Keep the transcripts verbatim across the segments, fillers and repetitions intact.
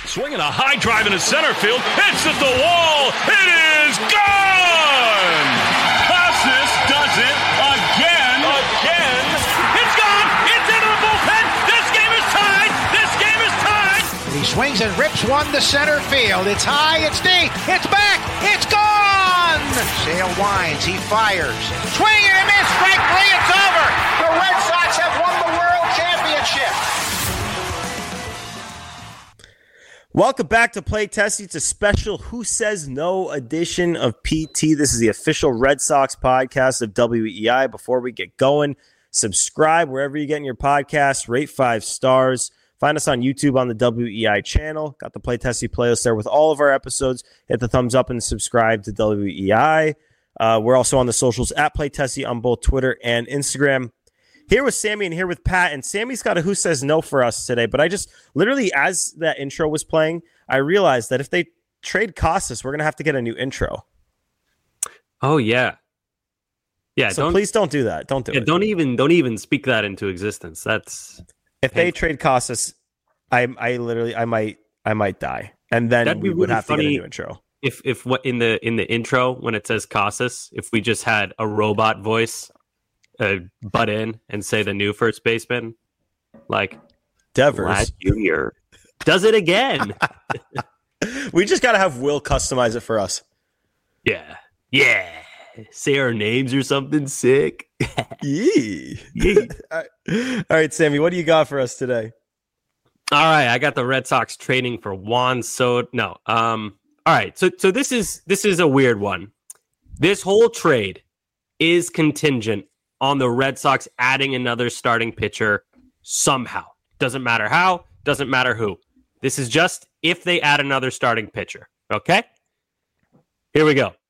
Swinging a high drive into center field. Hits at the wall. It is gone! Casas does it again. Again. It's gone. It's into the bullpen. This game is tied. This game is tied. He swings and rips one to center field. It's high. It's deep. It's back. It's gone. Sale winds. He fires. Swing and a miss. Strike three. It's over. The Red Sox have won the World Championship. Welcome back to Play Tessie. It's a special Who Says No edition of P T. This is the official Red Sox podcast of W E I. Before we get going, subscribe wherever you're getting your podcasts. Rate five stars. Find us on YouTube on the W E I channel. Got the Play Tessie playlist there with all of our episodes. Hit the thumbs up and subscribe to W E I. Uh, we're also on the socials at Play Tessie on both Twitter and Instagram. Here with Sammy and here with Pat, and Sammy's got a Who Says No for us today, but I just literally, as that intro was playing, I realized that if they trade Casas, we're going to have to get a new intro. Oh, yeah. Yeah, so don't, please don't do that. Don't do yeah, it. Don't even, don't even speak that into existence. That's if painful. They trade Casas, I, I literally, I might, I might die, and then we would really have to get a new intro. If, if what in the in the intro when it says Casas, if we just had a robot voice. Uh, butt in and say the new first baseman, like Devers Junior does it again. We just got to have Will customize it for us. Yeah. Yeah. Say our names or something sick. Yee. Yee. All right, Sammy, what do you got for us today? All right. I got the Red Sox trading for Juan Soto. No. Um, all right. So, so this is, this is a weird one. This whole trade is contingent on the Red Sox adding another starting pitcher somehow. Doesn't matter how, doesn't matter who. This is just if they add another starting pitcher. Okay? Here we go.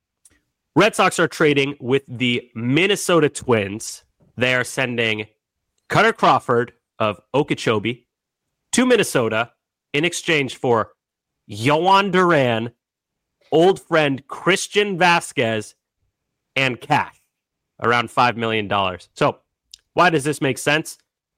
Red Sox are trading with the Minnesota Twins. They are sending Cutter Crawford of Okeechobee to Minnesota in exchange for Yohan Duran, old friend Christian Vasquez, and cash. Around five million dollars. So why does this make sense?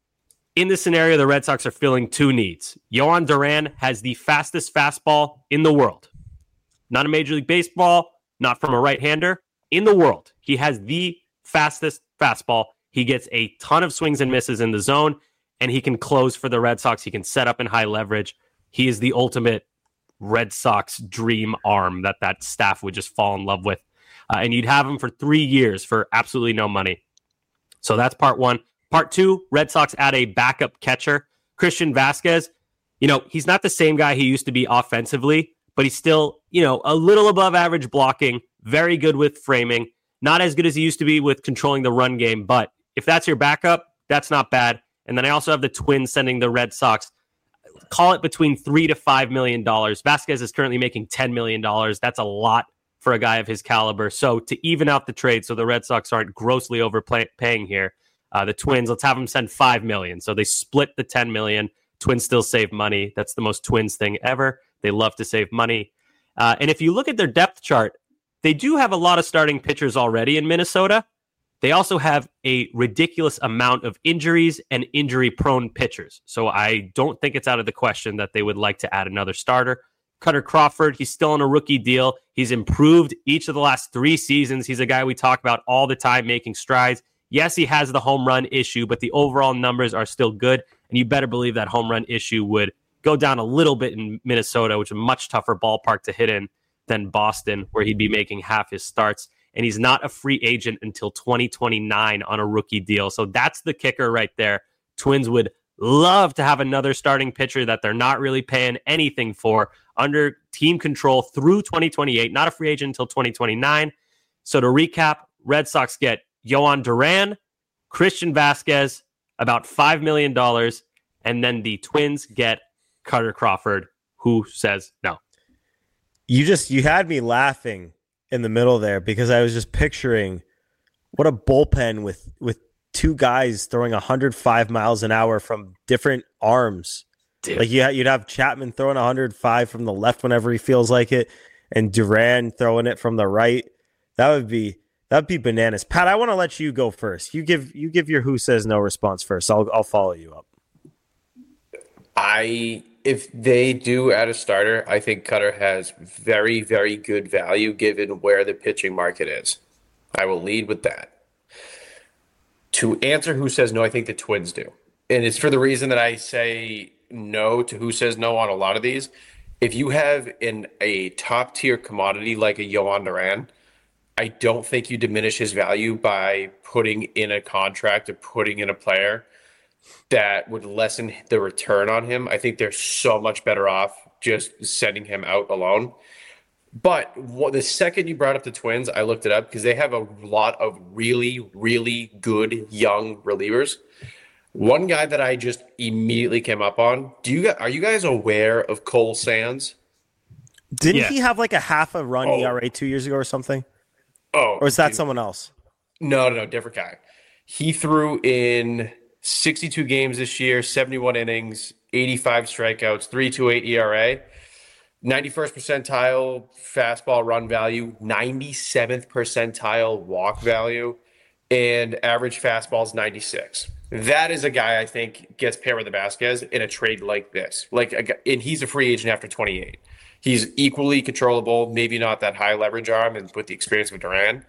In this scenario, the Red Sox are filling two needs. Yohan Duran has the fastest fastball in the world. Not a Major League Baseball, not from a right-hander. In the world, he has the fastest fastball. He gets a ton of swings and misses in the zone, and he can close for the Red Sox. He can set up in high leverage. He is the ultimate Red Sox dream arm that that staff would just fall in love with. Uh, and you'd have him for three years for absolutely no money. So that's part one. Part two, Red Sox add a backup catcher. Christian Vasquez, you know, he's not the same guy he used to be offensively, but he's still, you know, a little above average blocking, very good with framing, not as good as he used to be with controlling the run game. But if that's your backup, that's not bad. And then I also have the Twins sending the Red Sox, call it between three to five million dollars. Vasquez is currently making ten million dollars. That's a lot for a guy of his caliber. So to even out the trade, so the Red Sox aren't grossly overpaying here, uh, the Twins, let's have them send five million dollars. So they split the ten million dollars. Twins still save money. That's the most Twins thing ever. They love to save money. Uh, and if you look at their depth chart, they do have a lot of starting pitchers already in Minnesota. They also have a ridiculous amount of injuries and injury-prone pitchers. So I don't think it's out of the question that they would like to add another starter. Cutter Crawford, he's still on a rookie deal. He's improved each of the last three seasons. He's a guy we talk about all the time, making strides. Yes, he has the home run issue, but the overall numbers are still good. And you better believe that home run issue would go down a little bit in Minnesota, which is a much tougher ballpark to hit in than Boston, where he'd be making half his starts. And he's not a free agent until twenty twenty-nine on a rookie deal. So that's the kicker right there. Twins would love to have another starting pitcher that they're not really paying anything for under team control through twenty twenty-eight, not a free agent until twenty twenty-nine. So to recap, Red Sox get Yohan Duran, Christian Vasquez, about five million dollars, and then the Twins get Cutter Crawford. Who says no? You just, you had me laughing in the middle there because I was just picturing what a bullpen with, with two guys throwing one hundred five miles an hour from different arms. Dude. Like you ha- you'd have Chapman throwing one hundred five from the left whenever he feels like it, and Duran throwing it from the right. That would be that'd be bananas. Pat, I want to let you go first. You give you give your Who Says No response first. I'll I'll follow you up. I if they do add a starter, I think Cutter has very, very good value given where the pitching market is. I will lead with that. To answer who says no, I think the Twins do. And it's for the reason that I say no to who says no on a lot of these. If you have in a top tier commodity like a Yohan Duran, I don't think you diminish his value by putting in a contract or putting in a player that would lessen the return on him. I think they're so much better off just sending him out alone. But what, the second you brought up the Twins, I looked it up because they have a lot of really, really good young relievers. One guy that I just immediately came up on. Do you are you guys aware of Cole Sands? Didn't Yeah. he have like a half a run Oh. E R A two years ago or something? Oh, Or is that dude. someone else? No, no, no, different guy. He threw in sixty-two games this year, seventy-one innings, eighty-five strikeouts, three point two eight E R A, ninety-first percentile fastball run value, ninety-seventh percentile walk value, and average fastball is ninety-six. That is a guy I think gets paired with the Vasquez in a trade like this. Like, a, guy- and he's a free agent after twenty-eight. He's equally controllable, maybe not that high leverage arm, and with the experience of Duran.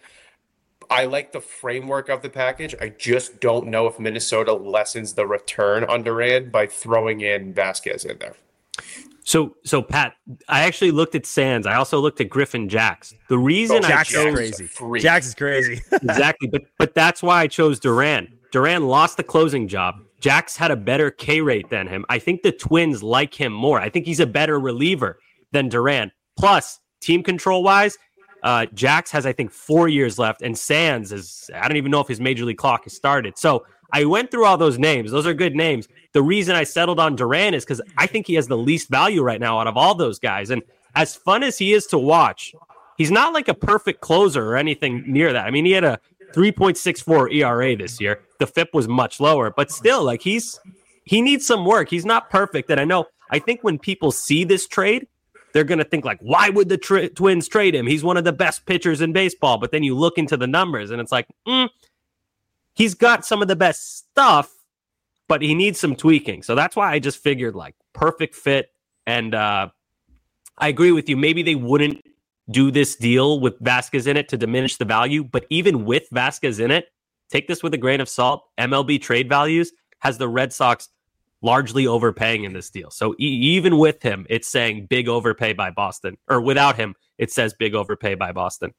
I like the framework of the package. I just don't know if Minnesota lessens the return on Duran by throwing in Vasquez in there. So, so Pat, I actually looked at Sands. I also looked at Griffin Jacks. The reason Oh, I Jax is chose crazy. Freak. Jax is crazy. exactly, but but that's why I chose Duran. Duran lost the closing job. Jax had a better K rate than him. I think the Twins like him more. I think he's a better reliever than Duran. Plus, team control wise, uh, Jax has I think four years left, and Sands is I don't even know if his major league clock has started. So I went through all those names. Those are good names. The reason I settled on Duran is because I think he has the least value right now out of all those guys. And as fun as he is to watch, he's not like a perfect closer or anything near that. I mean, he had a three point six four E R A this year. The F I P was much lower, but still, like he's he needs some work. He's not perfect. And I know, I think when people see this trade, they're going to think like, why would the tri- Twins trade him? He's one of the best pitchers in baseball. But then you look into the numbers and it's like, mm, he's got some of the best stuff, but he needs some tweaking. So that's why I just figured like perfect fit. And uh, I agree with you. Maybe they wouldn't do this deal with Vasquez in it to diminish the value. But even with Vasquez in it, take this with a grain of salt. M L B trade values has the Red Sox largely overpaying in this deal. So e- even with him, it's saying big overpay by Boston. Or without him, it says big overpay by Boston.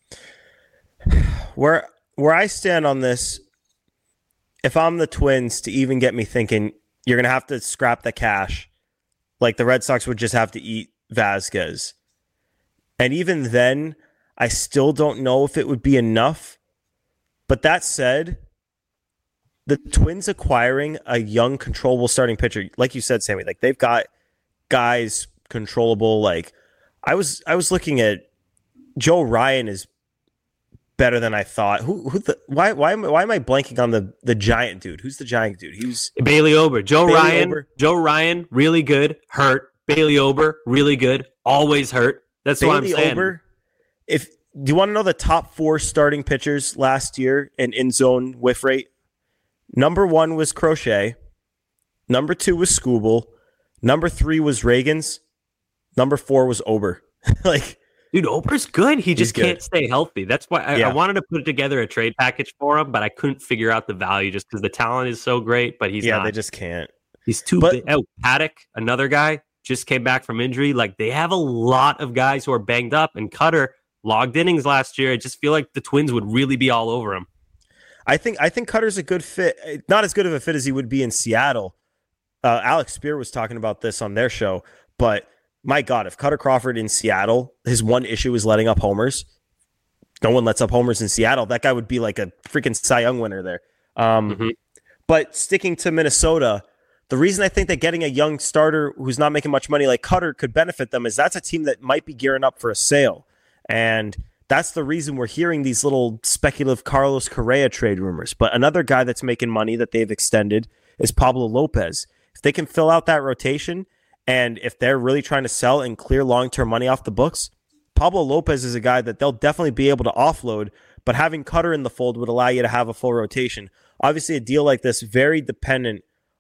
Where where I stand on this, if I'm the Twins, to even get me thinking, you're going to have to scrap the cash. Like the Red Sox would just have to eat Vasquez. And even then, I still don't know if it would be enough. But that said, the Twins acquiring a young, controllable starting pitcher, like you said, Sammy, like they've got guys controllable. Like I was, I was looking at Joe Ryan is better than I thought. Who, who the, why, why, am, why am I blanking on the the giant dude? Who's the giant dude? He was Bailey Ober. Joe Bailey Ryan. Ober. Joe Ryan, really good. Hurt. Bailey Ober, really good. Always hurt. That's what I'm Bailey saying. Ober. If do you want to know the top four starting pitchers last year in in zone whiff rate? Number one was Crochet. Number two was Scooble. Number three was Reagan's. Number four was Ober. Like, Dude, Ober's good. He just good. can't stay healthy. That's why I, Yeah. I wanted to put together a trade package for him, but I couldn't figure out the value just because the talent is so great, but he's yeah, not. they just can't. He's too But- big. Oh, Paddock, another guy, just came back from injury. Like, they have a lot of guys who are banged up, and Cutter logged innings last year. I just feel like the Twins would really be all over him. I think I think Cutter's a good fit. Not as good of a fit as he would be in Seattle. Uh, Alex Spear was talking about this on their show, but my God, if Cutter Crawford in Seattle, his one issue is letting up homers. No one lets up homers in Seattle. That guy would be like a freaking Cy Young winner there. Um, Mhm. But sticking to Minnesota, the reason I think that getting a young starter who's not making much money like Cutter could benefit them is that's a team that might be gearing up for a sale. And that's the reason we're hearing these little speculative Carlos Correa trade rumors. But another guy that's making money that they've extended is Pablo Lopez. If they can fill out that rotation, and if they're really trying to sell and clear long-term money off the books, Pablo Lopez is a guy that they'll definitely be able to offload, but having Cutter in the fold would allow you to have a full rotation. Obviously, a deal like this, very dependent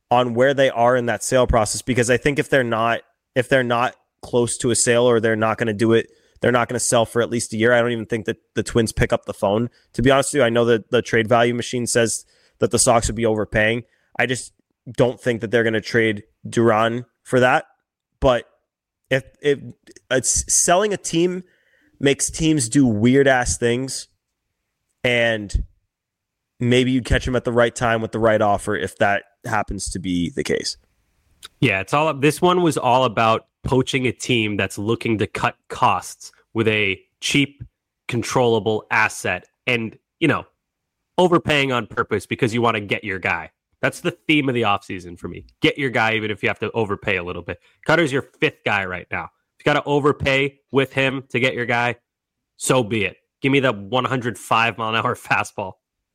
on where they are in that sale process, because I think if they're not if they're not close to a sale, or they're not going to do it, they're not going to sell for at least a year. I don't even think that the Twins pick up the phone. To be honest with you, I know that the trade value machine says that the Sox would be overpaying. I just don't think that they're going to trade Duran for that. But if if it's selling a team makes teams do weird ass things, and maybe you'd catch them at the right time with the right offer if that happens to be the case. Yeah, it's all. This one was all about poaching a team that's looking to cut costs with a cheap, controllable asset, and you know, overpaying on purpose because you want to get your guy. That's the theme of the offseason for me. Get your guy, even if you have to overpay a little bit. Cutter's your fifth guy right now. If you got to overpay with him to get your guy, so be it. Give me the one hundred five mile an hour fastball.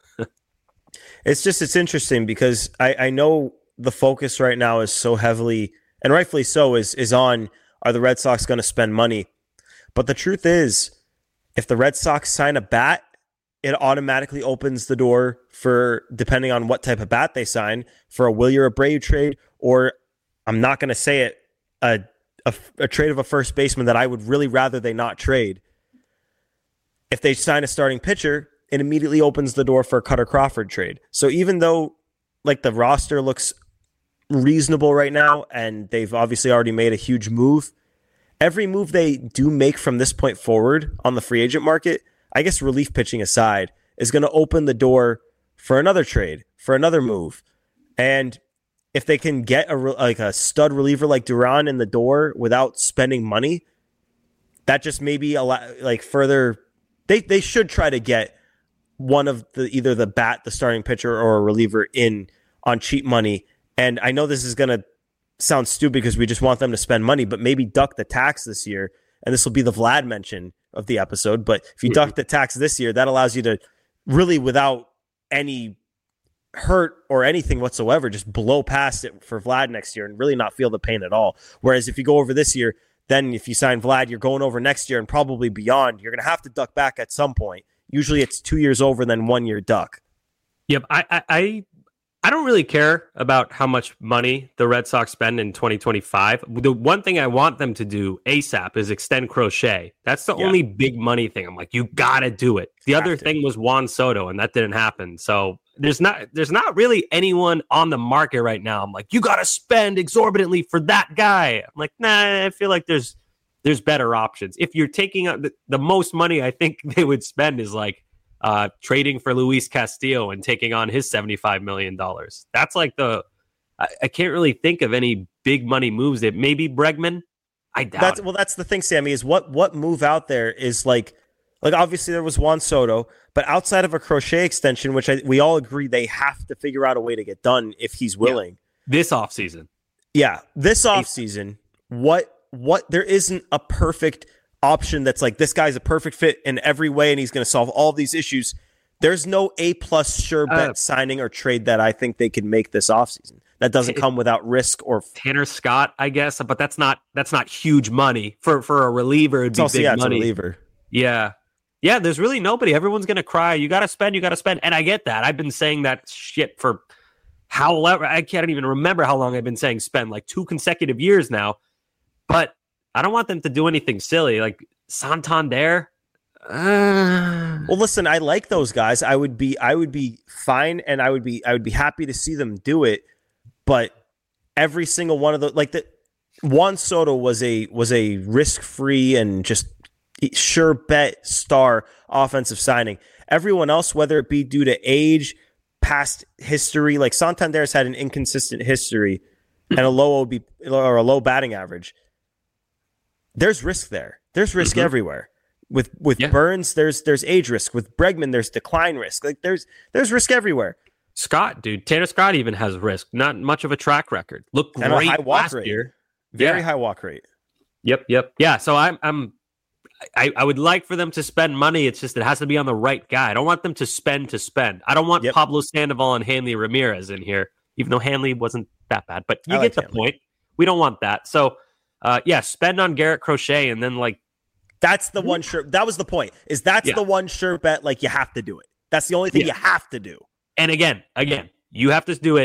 It's just, it's interesting because I, I know the focus right now is so heavily, and rightfully so, is is on, are the Red Sox going to spend money? But the truth is, if the Red Sox sign a bat, it automatically opens the door for, depending on what type of bat they sign, for a Wilyer Abreu trade, or I'm not going to say it, a, a, a trade of a first baseman that I would really rather they not trade. If they sign a starting pitcher, it immediately opens the door for a Cutter Crawford trade. So even though like the roster looks reasonable right now, and they've obviously already made a huge move, every move they do make from this point forward on the free agent market, I guess relief pitching aside, is going to open the door for another trade, for another move. And if they can get a like a stud reliever like Duran in the door without spending money, that just maybe a lot like further. They they should try to get one of the either the bat, the starting pitcher, or a reliever in on cheap money. And I know this is going to sound stupid because we just want them to spend money, but maybe duck the tax this year. And this will be the Vlad mention of the episode. But if you mm-hmm. duck the tax this year, that allows you to really, without any hurt or anything whatsoever, just blow past it for Vlad next year and really not feel the pain at all. Whereas if you go over this year, then if you sign Vlad, you're going over next year and probably beyond. You're going to have to duck back at some point. Usually it's two years over, then one year duck. Yep. I, I, I I don't really care about how much money the Red Sox spend in twenty twenty-five. The one thing I want them to do ASAP is extend Crochet. That's the yeah. only big money thing. I'm like, you got to do it. The other thing was Juan Soto, and that didn't happen. So there's not there's not really anyone on the market right now. I'm like, you got to spend exorbitantly for that guy. I'm like, nah, I feel like there's there's better options. If you're taking out the, the most money I think they would spend is like uh, trading for Luis Castillo and taking on his seventy-five million dollars. That's like the, I, I can't really think of any big money moves. That maybe Bregman. I doubt that's, it. Well, that's the thing, Sammy, is what, what move out there is like, like obviously there was Juan Soto, but outside of a Crochet extension, which I, we all agree they have to figure out a way to get done if he's willing. Yeah. This offseason. Yeah. This offseason, what, what there isn't a perfect option that's like this guy's a perfect fit in every way and he's going to solve all of these issues. There's no A plus sure bet uh, signing or trade that I think they can make this offseason. That doesn't come without risk or Tanner Scott, I guess, but that's not that's not huge money for for a reliever. It'd be also, big yeah, money. It's a reliever. Yeah, yeah. There's really nobody. Everyone's going to cry. You got to spend. You got to spend. And I get that. I've been saying that shit for however I can't even remember how long I've been saying spend, like two consecutive years now. But I don't want them to do anything silly like Santander. Uh... Well, listen, I like those guys. I would be, I would be fine, and I would be, I would be happy to see them do it. But every single one of the, like the Juan Soto was a was a risk free and just sure bet star offensive signing. Everyone else, whether it be due to age, past history, like Santander's had an inconsistent history and a low O B or a low batting average. There's risk there. There's risk mm-hmm. everywhere. With with yeah. Burns, there's there's age risk. With Bregman, there's decline risk. Like there's there's risk everywhere. Scott, dude, Tanner Scott even has risk. Not much of a track record. Looked great and a high walk last rate. year. Very yeah. high walk rate. Yep, yep, yeah. So I'm I'm I, I would like for them to spend money. It's just it has to be on the right guy. I don't want them to spend to spend. I don't want yep. Pablo Sandoval and Hanley Ramirez in here, even though Hanley wasn't that bad. But you I get like the Hanley. point. We don't want that. So uh, yeah, spend on Garrett Crochet and then like. That's the one sure. That was the point. Is that's yeah. the one sure bet? Like you have to do it. That's the only thing yeah. you have to do. And again, again, you have to do it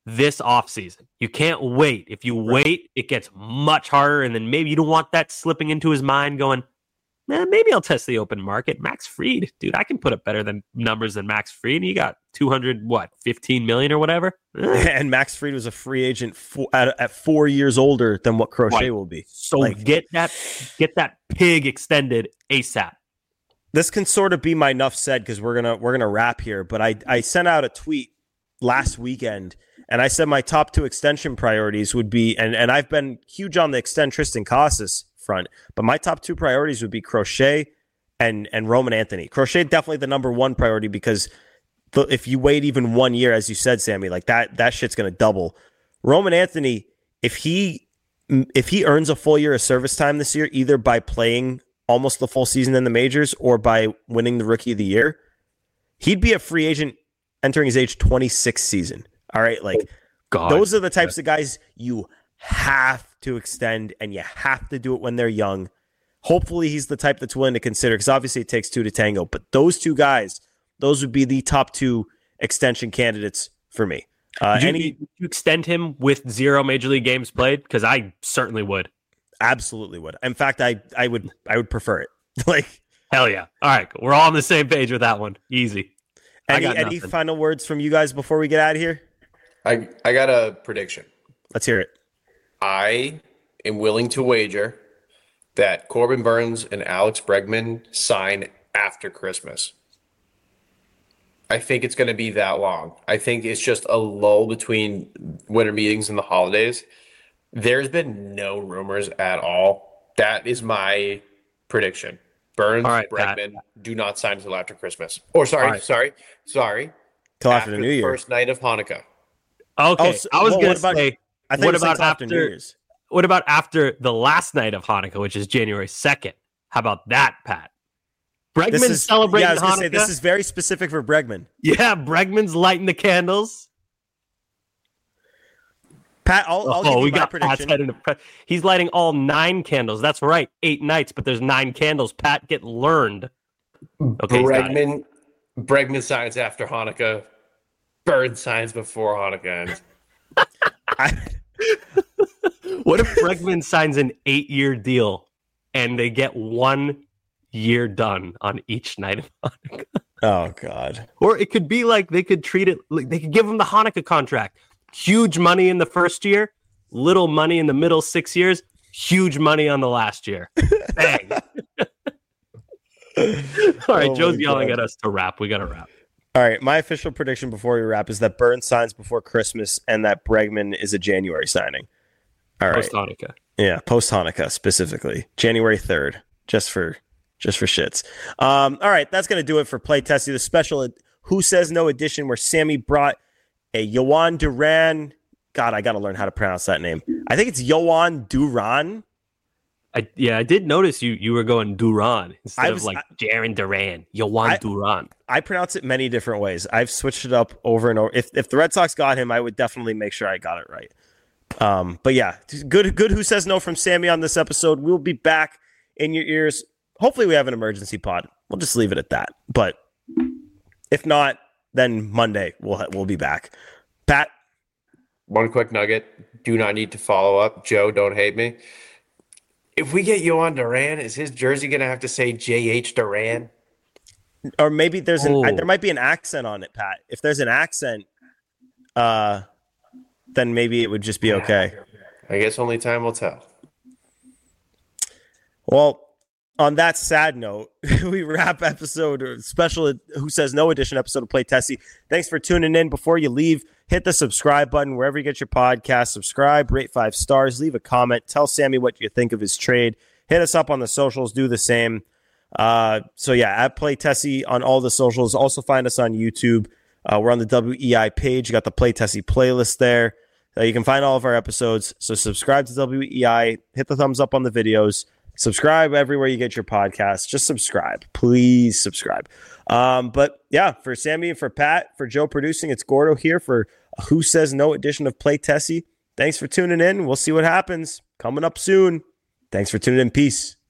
this offseason. You can't wait. If you wait, it gets much harder, and then maybe you don't want that slipping into his mind going, eh, maybe I'll test the open market. Max Fried, dude, I can put up better than numbers than Max Fried. He got two hundred, what, fifteen million or whatever? Eh. And Max Fried was a free agent four, at, at four years older than what Crochet Right. will be. So Like- get that get that pig extended ASAP. This can sort of be my enough said because we're gonna we're gonna wrap here. But I I sent out a tweet last weekend and I said my top two extension priorities would be, and and I've been huge on the extend Tristan Casas front, but my top two priorities would be Crochet and and Roman Anthony. Crochet definitely the number one priority because the, if you wait even one year, as you said, Sammy, like that that shit's gonna double. Roman Anthony, if he if he earns a full year of service time this year, either by playing almost the full season in the majors or by winning the Rookie of the Year, he'd be a free agent entering his age twenty-six season. All right, like God. those are the types of guys you have to extend, and you have to do it when they're young. Hopefully, he's the type that's willing to consider, because obviously it takes two to tango. But those two guys, those would be the top two extension candidates for me. Uh, Would you, any would you extend him with zero major league games played? Because I certainly would. absolutely would. In fact, I I would I would prefer it. Like, Hell yeah. All right. We're all on the same page with that one. Easy. I any got any nothing. final words from you guys before we get out of here? I, I got a prediction. Let's hear it. I am willing to wager that Corbin Burns and Alex Bregman sign after Christmas. I think it's going to be that long. I think it's just a lull between winter meetings and the holidays. There's been no rumors at all. That is my prediction. Burns, All right, Pat. Bregman do not sign until after Christmas. Or sorry, All right. sorry, sorry. Till after, the New Year. first night of Hanukkah. Okay. Oh, so- I was well, going what to about- say, I think what it was like about till after New after- Year's. what about after the last night of Hanukkah, which is January second? How about that, Pat? This Bregman's is celebrating yeah, I was gonna Hanukkah. say this is very specific for Bregman. Yeah, Bregman's lighting the candles. Pat, I'll, I'll give oh, you we my got Pat's prediction. head in a pre- He's lighting all nine candles. That's right, eight nights, but there's nine candles. Pat, get learned. Okay, he's got it. Bregman, Bregman signs after Hanukkah. Burns signs before Hanukkah ends. I, What if Bregman signs an eight-year deal and they get one year done on each night of Hanukkah? oh God. Or it could be like they could treat it like they could give him the Hanukkah contract. Huge money in the first year, little money in the middle six years, huge money on the last year. Bang. All right, Oh Joe's my yelling God. at us to wrap. We got to wrap. All right, my official prediction before we wrap is that Burns signs before Christmas and that Bregman is a January signing. All right. Post Hanukkah. Yeah, post Hanukkah specifically, January third, just for just for shits. Um, all right, that's gonna do it for Play Tessie, the special Who Says No edition, where Sammy brought a Yohan Duran. God, I gotta learn how to pronounce that name. I think it's Yohan Duran. I, yeah, I did notice you you were going Duran instead I of was- like Jaron Duran. Yohan I- Duran. I pronounce it many different ways. I've switched it up over and over. If if the Red Sox got him, I would definitely make sure I got it right. Um, but yeah, good good Who Says No from Sammy on this episode. We'll be back in your ears. Hopefully we have an emergency pod. We'll just leave it at that. But if not, then Monday we'll we'll be back. Pat, One quick nugget. Do not need to follow up. Joe, don't hate me. If we get Yohan Duran, is his jersey going to have to say J H Duran? or maybe there's an Oh. there might be an accent on it, Pat. If there's an accent, uh, then maybe it would just be okay. I guess only time will tell. Well, on that sad note, we wrap episode or special Who Says No edition episode of Play Tessie. Thanks for tuning in. Before you leave, hit the subscribe button wherever you get your podcast. Subscribe, rate five stars, leave a comment, tell Sammy what you think of his trade. Hit us up on the socials, do the same. Uh, so yeah, at Play Tessie on all the socials. Also find us on YouTube. Uh, we're on the W E I page. You got the Play Tessie playlist there. Uh, you can find all of our episodes. So subscribe to W E I. Hit the thumbs up on the videos. Subscribe everywhere you get your podcasts. Just subscribe. Please subscribe. Um, but yeah, for Sammy and for Pat, for Joe producing, it's Gordo here for a Who Says No edition of Play Tessie. Thanks for tuning in. We'll see what happens. Coming up soon. Thanks for tuning in. Peace.